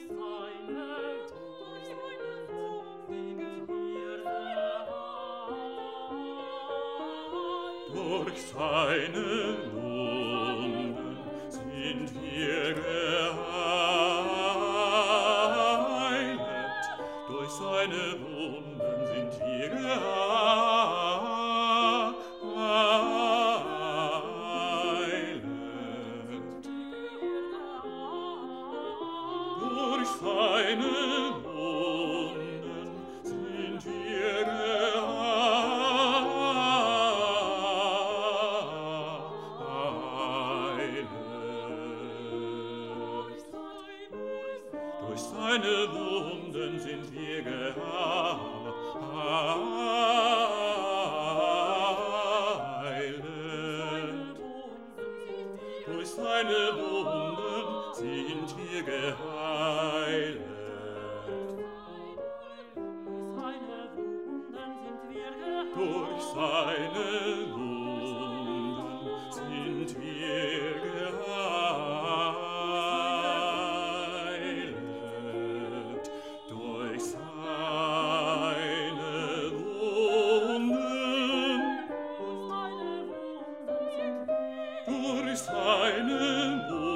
Durch seine Wunden sind wir geheilet. Durch seine Wunden sind wir geheilet. Durch seine Wunden sind wir durch seine Wunden sind wir geheilet. Durch seine Wunden sind wir geheilet. Durch seine Wunden sind wir geheilet. Durch seine Wunden